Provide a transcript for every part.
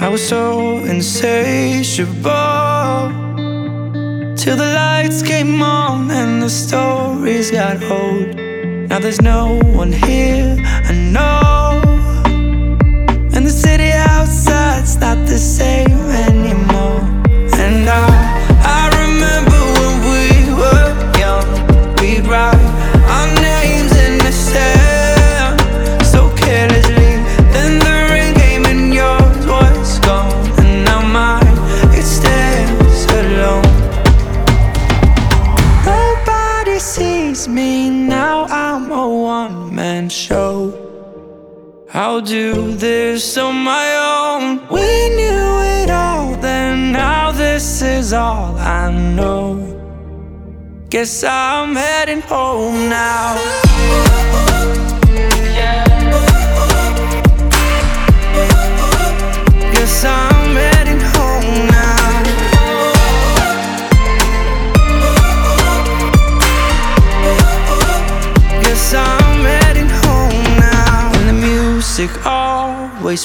I was so insatiable till the lights came on and the stories got old. Now there's no one here I know, and the city outside's not the same anymore. And I remember when we were young, we'd write our names in the sand so carelessly. Then the rain came and yours was gone, and now mine, it stands alone. Nobody sees me now, I'm a one-man show. I'll do this on my own. We knew it all then, now this is all I know. Guess I'm heading home now. Guess I'm heading home now. Guess I'm heading home now. And the music always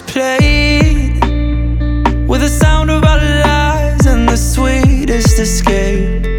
played with the sound of our lives and the sweetest escape.